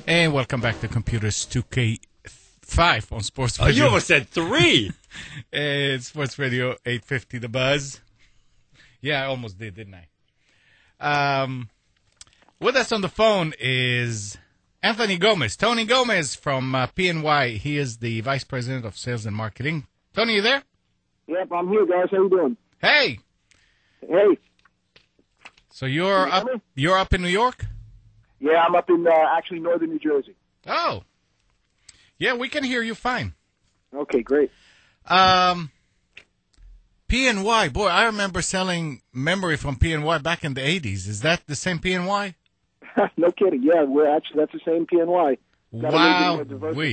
And welcome back to Computers 2K5 on Sports Oh, Radio. you almost said 3. It's Sports Radio 850 The Buzz. Yeah, I almost did, didn't I? With us on the phone is Anthony Gomez. Tony Gomez from PNY. He is the Vice President of Sales and Marketing. Tony, you there? Yep, I'm here, guys. How you doing? Hey. Hey. So you're up in New York? Yeah, I'm up in actually northern New Jersey. Oh. Yeah, we can hear you fine. Okay, great. PNY, boy, I remember selling memory from PNY back in the 80s. Is that the same PNY? No kidding. Yeah, that's the same PNY. Wow.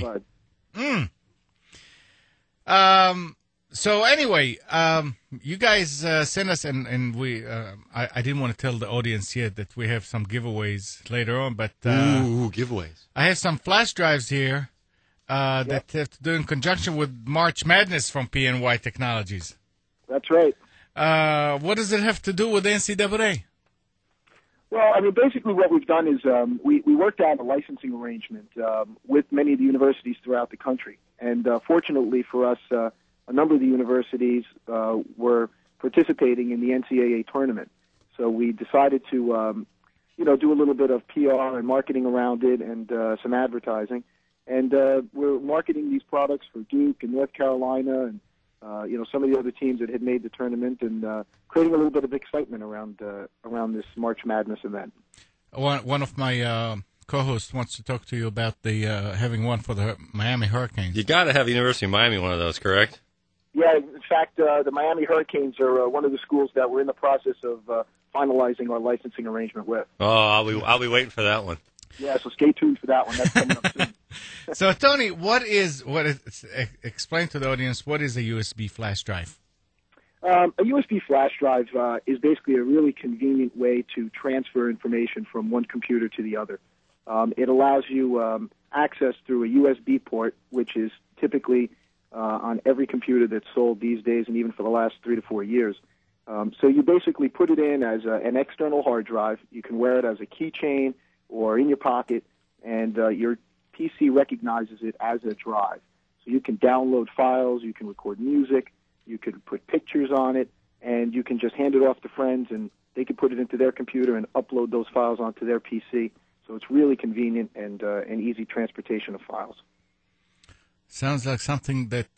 So anyway, you guys sent us, and we. I didn't want to tell the audience yet that we have some giveaways later on, but Ooh, giveaways. I have some flash drives here that have to do in conjunction with March Madness from PNY Technologies. That's right. What does it have to do with the NCAA? Well, I mean, basically what we've done is we worked out a licensing arrangement with many of the universities throughout the country. And fortunately for us, a number of the universities were participating in the NCAA tournament. So we decided to, do a little bit of PR and marketing around it and some advertising. And we're marketing these products for Duke and North Carolina and, some of the other teams that had made the tournament and creating a little bit of excitement around this March Madness event. One of my co-host wants to talk to you about the having one for the Miami Hurricanes. You got to have University of Miami one of those, correct? Yeah, in fact, the Miami Hurricanes are one of the schools that we're in the process of finalizing our licensing arrangement with. Oh, I'll be waiting for that one. Yeah, so stay tuned for that one. That's coming up soon. So, Tony, explain to the audience, what is a USB flash drive? A USB flash drive is basically a really convenient way to transfer information from one computer to the other. It allows you access through a USB port, which is typically on every computer that's sold these days and even for the last 3 to 4 years. So you basically put it in as an external hard drive. You can wear it as a keychain or in your pocket, and your PC recognizes it as a drive. So you can download files, you can record music, you can put pictures on it, and you can just hand it off to friends, and they can put it into their computer and upload those files onto their PC. So it's really convenient and an easy transportation of files. Sounds like something that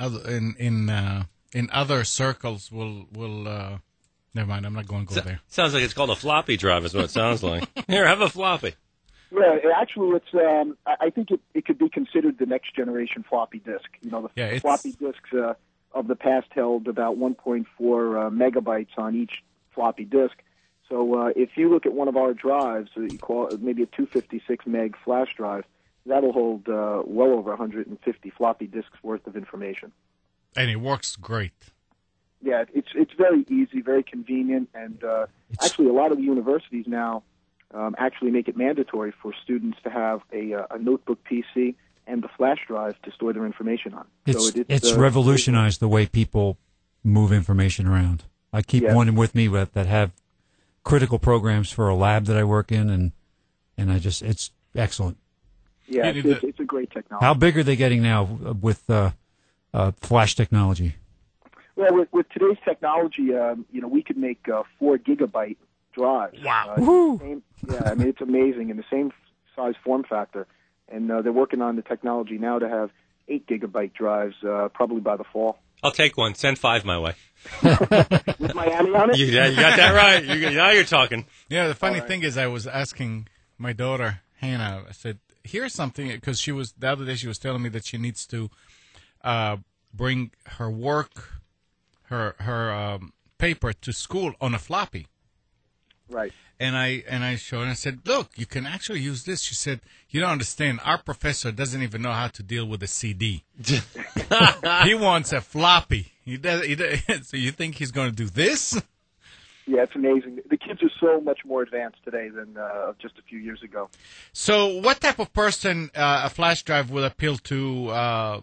in other circles will. Never mind, I'm not going to go there. Sounds like it's called a floppy drive is what it sounds like. Here, have a floppy. Yeah, actually, it's. I think it could be considered the next generation floppy disk. The floppy disks of the past held about 1.4 megabytes on each floppy disk. So if you look at one of our drives, you call it maybe a 256 meg flash drive, that'll hold well over 150 floppy disks worth of information. And it works great. Yeah, it's very easy, very convenient, and actually a lot of the universities now actually make it mandatory for students to have a notebook PC and the flash drive to store their information on. It's revolutionized the way people move information around. I keep one with me that have critical programs for a lab that I work in, and it's excellent. Yeah, it's a great technology. How big are they getting now with flash technology? Well, with today's technology, we could make 4 gigabyte drives. Wow! It's amazing, in the same size form factor, and they're working on the technology now to have 8 gigabyte drives, probably by the fall. I'll take one. Send 5 my way. With Miami on it? You got that right. Now you're talking. Yeah, the funny thing is I was asking my daughter, Hannah, I said, here's something, because the other day she was telling me that she needs to bring her work, her paper to school on a floppy. Right. And I showed her and I said, look, you can actually use this. She said, you don't understand. Our professor doesn't even know how to deal with a CD. He wants a floppy. So you think he's going to do this? Yeah, it's amazing. The kids are so much more advanced today than just a few years ago. So what type of person a flash drive would appeal to?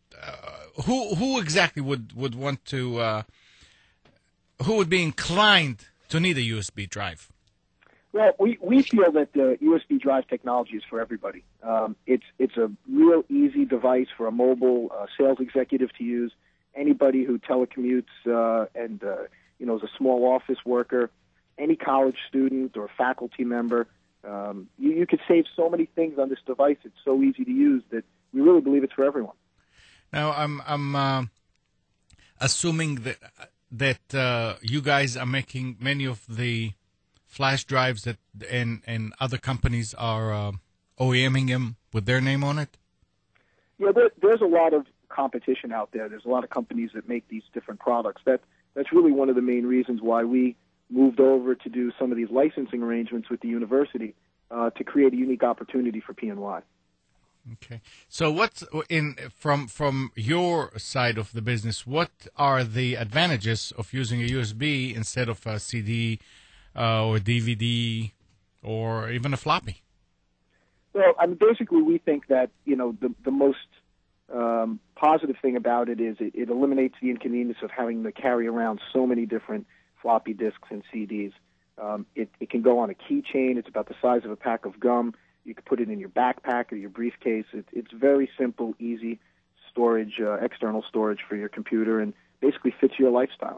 Who exactly would want to? Who would be inclined to need a USB drive? Well, we feel that the USB drive technology is for everybody. It's a real easy device for a mobile sales executive to use. Anybody who telecommutes and is a small office worker, any college student or faculty member, you could save so many things on this device. It's so easy to use that we really believe it's for everyone. Now, I'm assuming that you guys are making many of the flash drives that and other companies are OEMing them with their name on it? Yeah, there's a lot of competition out there. There's a lot of companies that make these different products. That's really one of the main reasons why we moved over to do some of these licensing arrangements with the university to create a unique opportunity for PNY. Okay. So what's from your side of the business, what are the advantages of using a USB instead of a CD or DVD or even a floppy? Well, I mean, basically we think that, the most positive thing about it is it eliminates the inconvenience of having to carry around so many different floppy disks and CDs. It can go on a keychain. It's about the size of a pack of gum. You can put it in your backpack or your briefcase. It's very simple, easy storage, external storage for your computer, and basically fits your lifestyle.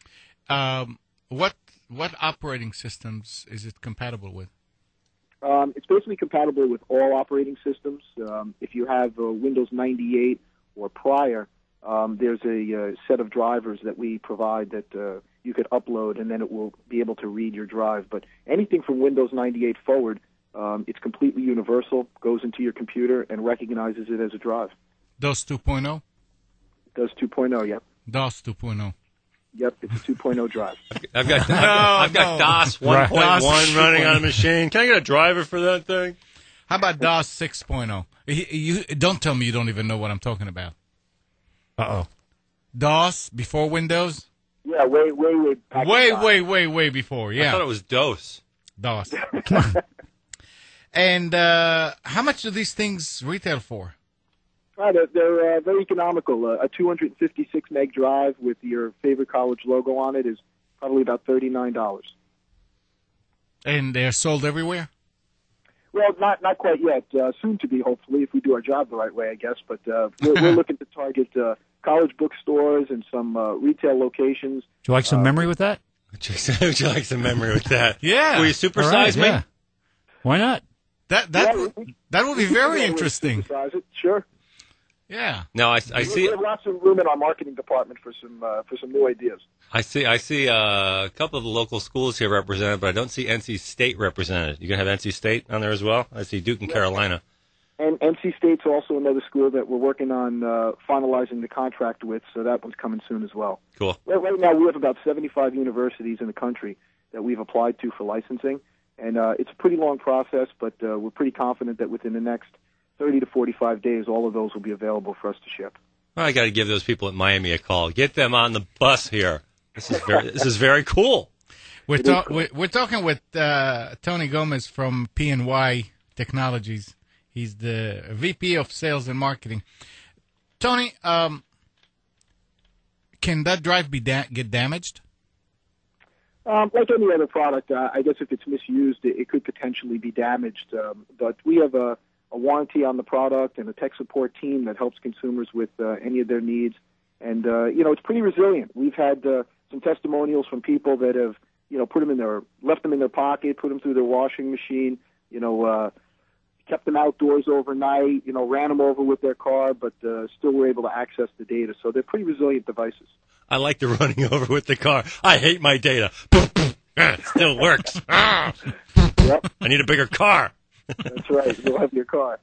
What operating systems is it compatible with? It's basically compatible with all operating systems. If you have Windows 98 or prior, there's a set of drivers that we provide that you could upload, and then it will be able to read your drive. But anything from Windows 98 forward, it's completely universal, goes into your computer, and recognizes it as a drive. DOS 2.0? DOS 2.0, yep. DOS 2.0. Yep, it's a 2.0 drive. I've got DOS 1.1 running on a machine. Can I get a driver for that thing? How about DOS 6.0? You don't tell me you don't even know what I'm talking about. Uh-oh. DOS before Windows? Yeah, way back. Way before, yeah. I thought it was DOS. DOS. And how much do these things retail for? They're very economical. A 256 meg drive with your favorite college logo on it is probably about $39. And they're sold everywhere? Well, not quite yet. Soon to be, hopefully, if we do our job the right way, I guess. But we're looking to target college bookstores and some retail locations. Would you like some memory with that? Would you like some memory with that? Yeah. Will you supersize me? Yeah. Why not? That would be very interesting. Supersize it, sure. Yeah. No, I see. We have lots of room in our marketing department for some new ideas. I see a couple of the local schools here represented, but I don't see NC State represented. You gonna have NC State on there as well? I see Duke and Carolina. And NC State's also another school that we're working on finalizing the contract with, so that one's coming soon as well. Cool. Right now we have about 75 universities in the country that we've applied to for licensing, and it's a pretty long process, but we're pretty confident that within the next 30 to 45 days, all of those will be available for us to ship. Well, I got to give those people at Miami a call. Get them on the bus here. This is very cool. We're talking with Tony Gomez from PNY Technologies. He's the VP of Sales and Marketing. Tony, can that drive get damaged? Like any other product, I guess if it's misused, it could potentially be damaged. But we have a warranty on the product and a tech support team that helps consumers with any of their needs. And, it's pretty resilient. We've had some testimonials from people that have, left them in their pocket, put them through their washing machine, kept them outdoors overnight, ran them over with their car, but still were able to access the data. So they're pretty resilient devices. I like the running over with the car. I hate my data. It still works. Yep. I need a bigger car. That's right. You'll have your car.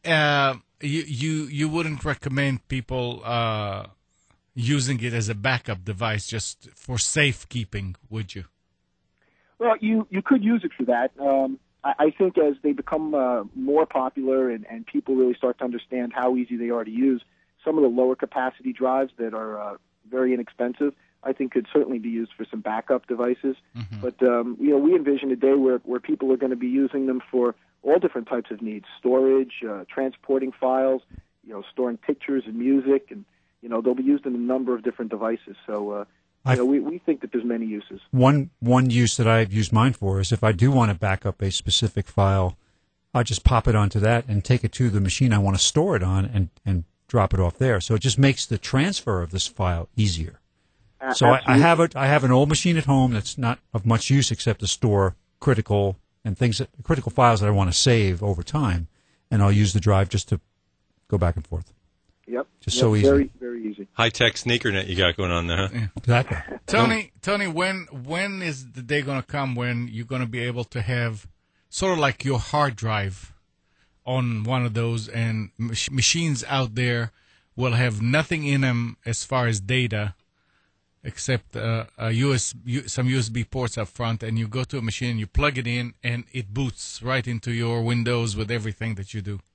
You wouldn't recommend people using it as a backup device just for safekeeping, would you? Well, you could use it for that. I think as they become more popular and people really start to understand how easy they are to use, some of the lower capacity drives that are very inexpensive, I think could certainly be used for some backup devices. Mm-hmm. But, we envision a day where people are going to be using them for all different types of needs: storage, transporting files, storing pictures and music, and they'll be used in a number of different devices. So we think that there's many uses. One use that I've used mine for is if I do want to back up a specific file, I just pop it onto that and take it to the machine I want to store it on and drop it off there. So it just makes the transfer of this file easier. So I have an old machine at home that's not of much use except to store critical files that I want to save over time, and I'll use the drive just to go back and forth. Yep. So easy. Very, very easy. High-tech sneaker net you got going on there, huh? Yeah. Exactly. Tony, when is the day going to come when you're going to be able to have sort of like your hard drive on one of those, and machines out there will have nothing in them as far as data except some USB ports up front, and you go to a machine, you plug it in, and it boots right into your Windows with everything that you do.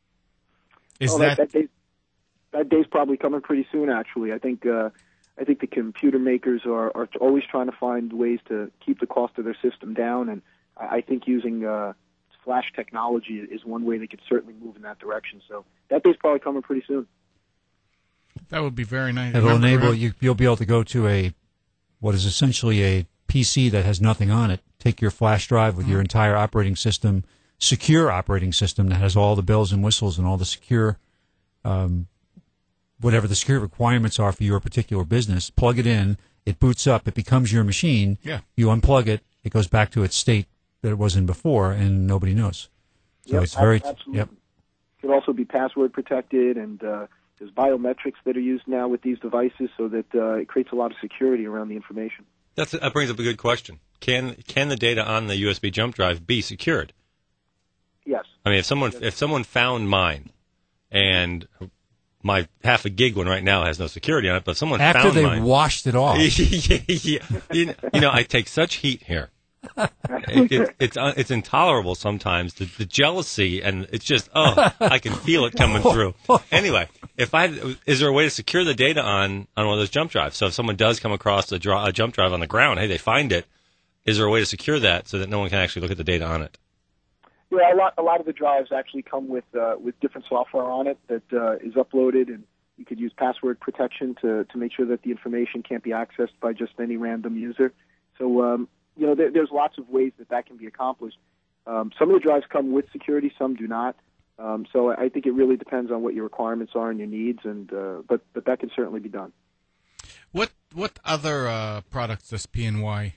That day's probably coming pretty soon, actually. I think the computer makers are always trying to find ways to keep the cost of their system down, and I think using flash technology is one way they could certainly move in that direction. So that day's probably coming pretty soon. That would be very nice. It'll enable you'll be able to go to what is essentially a PC that has nothing on it. Take your flash drive with your entire operating system, secure operating system that has all the bells and whistles and all the secure, whatever the secure requirements are for your particular business. Plug it in, it boots up, it becomes your machine. Yeah. You unplug it, it goes back to its state that it was in before, and nobody knows. So it's very absolutely. Yep. It can also be password protected, and there's biometrics that are used now with these devices, so that it creates a lot of security around the information. That brings up a good question. Can the data on the USB jump drive be secured? Yes. I mean, if someone found mine, and my half a gig one right now has no security on it, but someone after found they mine, washed it off. yeah. You know, I take such heat here. It's intolerable sometimes, the jealousy, and it's just I can feel it coming through. Anyway, is there a way to secure the data on one of those jump drives? So if someone does come across a jump drive on the ground, hey, they find it. Is there a way to secure that so that no one can actually look at the data on it? Yeah, a lot of the drives actually come with different software on it that is uploaded, and you could use password protection to make sure that the information can't be accessed by just any random user. So there's lots of ways that can be accomplished. Some of the drives come with security, some do not. So I think it really depends on what your requirements are and your needs, and but that can certainly be done. What other products does PNY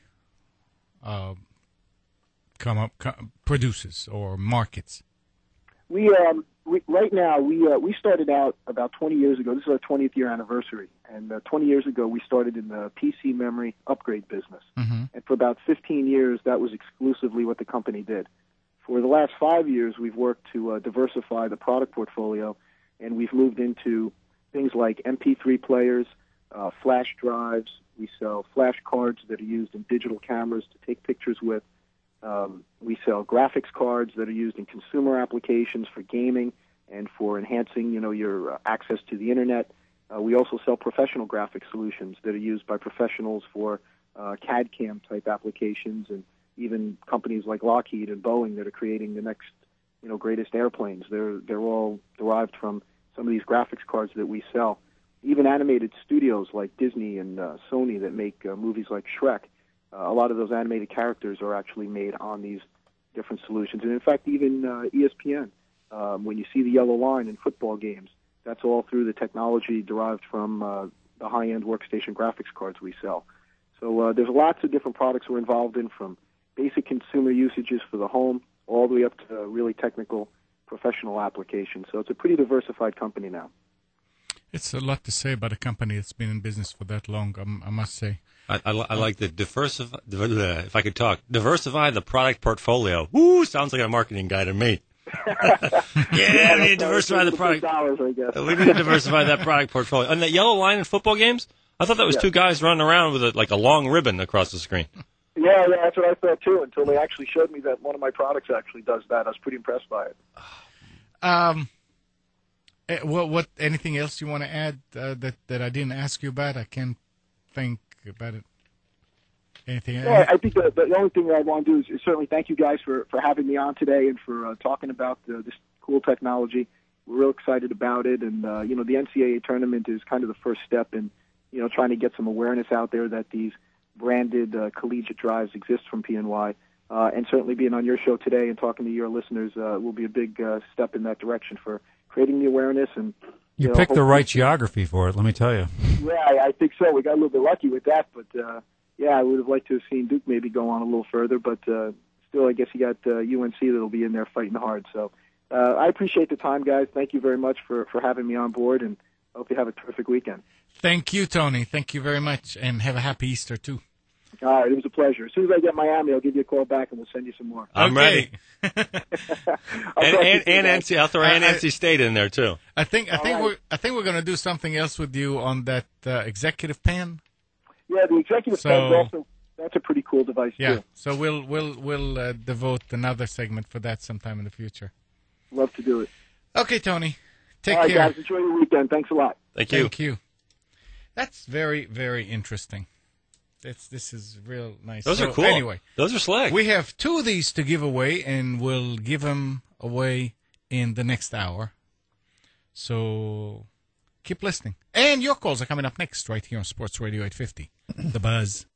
produces or markets? We right now we started out about 20 years ago. This is our 20th year anniversary, and 20 years ago we started in the PC memory upgrade business. Mm-hmm. And for about 15 years, that was exclusively what the company did. For the last 5 years, we've worked to diversify the product portfolio, and we've moved into things like MP3 players, flash drives. We sell flash cards that are used in digital cameras to take pictures with. We sell graphics cards that are used in consumer applications for gaming and for enhancing, your access to the internet. We also sell professional graphic solutions that are used by professionals for CAD/CAM type applications, and even companies like Lockheed and Boeing that are creating the next, greatest airplanes. They're all derived from some of these graphics cards that we sell. Even animated studios like Disney and Sony that make movies like Shrek. A lot of those animated characters are actually made on these different solutions. And in fact, even ESPN, when you see the yellow line in football games, that's all through the technology derived from the high-end workstation graphics cards we sell. So there's lots of different products we're involved in, from basic consumer usages for the home all the way up to really technical professional applications. So it's a pretty diversified company now. It's a lot to say about a company that's been in business for that long, I must say. I like the diversify. If I could talk, diversify the product portfolio. Woo, sounds like a marketing guy to me. Yeah, we need to diversify the product. We need to diversify that product portfolio. And that yellow line in football games, I thought that was two guys running around with a long ribbon across the screen. Yeah, that's what I thought too. Until they actually showed me that one of my products actually does that, I was pretty impressed by it. What? Anything else you want to add that I didn't ask you about? I can't think about it. Anything? Yeah, I think the only thing that I want to do is certainly thank you guys for having me on today and for talking about this cool technology. We're real excited about it, and the NCAA tournament is kind of the first step in trying to get some awareness out there that these branded collegiate drives exist from PNY. And certainly being on your show today and talking to your listeners will be a big step in that direction for creating the awareness. And you picked the right geography for it, let me tell you. Yeah, I think so. We got a little bit lucky with that, but I would have liked to have seen Duke maybe go on a little further, but still, I guess you got UNC that'll be in there fighting hard. So I appreciate the time, guys. Thank you very much for having me on board, and I hope you have a terrific weekend. Thank you, Tony. Thank you very much, and have a happy Easter, too. All right, it was a pleasure. As soon as I get Miami, I'll give you a call back, and we'll send you some more. I'm ready. and NC, I'll throw NC State in there too. I think we're going to do something else with you on that executive pen. Yeah, the executive pen also. That's a pretty cool device too. So we'll devote another segment for that sometime in the future. Love to do it. Okay, Tony. Take care. All right, care. guys. Enjoy your weekend. Thanks a lot. Thank you. Thank you. That's very, very interesting. This is real nice. Those are cool. Anyway, those are slick. We have 2 of these to give away, and we'll give them away in the next hour. So keep listening. And your calls are coming up next right here on Sports Radio 850. The Buzz.